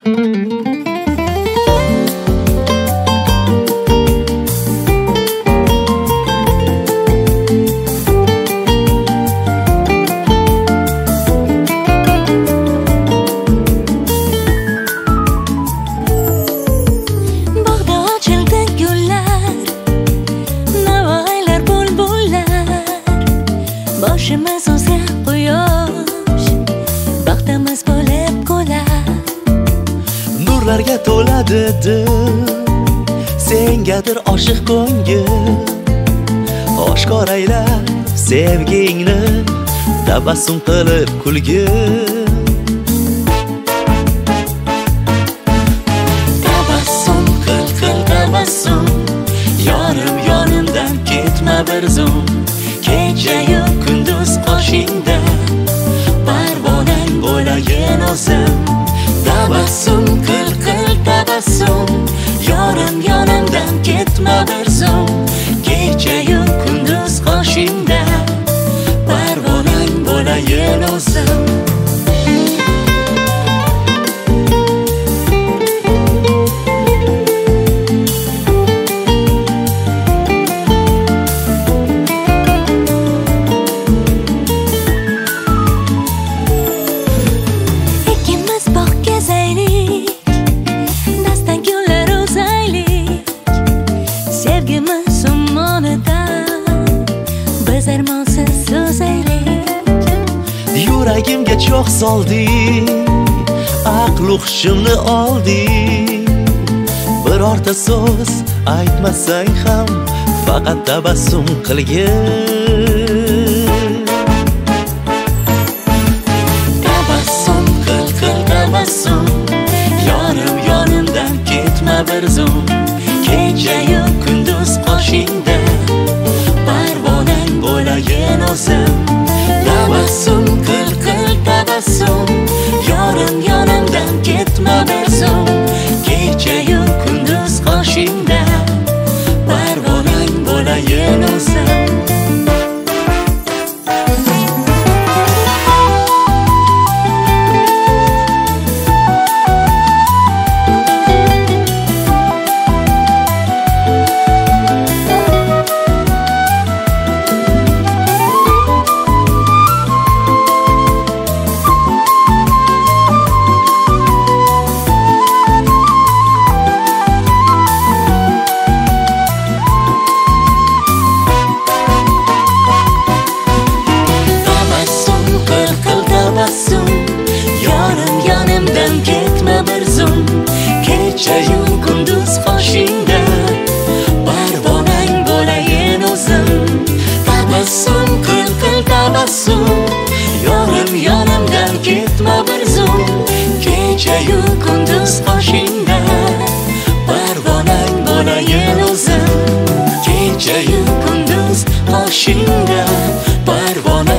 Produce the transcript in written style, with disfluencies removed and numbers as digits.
Boshimiz o'zga quyosh, baxtimiz bo'lib qolar. Nurlarga to'ladi dil, sengadir oshiq ko'ngil. Oshkor ayla sevgingni, tabassum qilib kulgin. Tabassum qil tabassum, yorim yonimdan ketma bir zum. Kecha-yu kunduz qoshingda, parvonang bo'layin o'zim. Tabassum qil tabassum, yorim yonimdan ketma bir zum. Kecha-yu kunduz qoshingda, parvonang bo'layin o'zim. Yuragimga cho'g' solding, aql hushimni olding. Birorta so'z aytmasang ham, faqat tabassum qilgin. Tabassum qil tabassum, yorim yonimdan ketma bir zum. Kecha-yu kunduz qoshingda, parvonang bo'layin o'zim. Tabassum qil tabassum, yorim yonimdan ketma bir zum. Kecha-yu kunduz qoshingda, parvonang bo'layin o'zim. Kecha-yu kunduz qoshingda, parvonang bo'layin o'zim. Tabassum qil tabassum, yorim yonimdan ketma bir zum. Kecha-yu kunduz qoshingda, parvonang bo'layin o'zim. Kecha-yu kunduz qoshingda, parvonang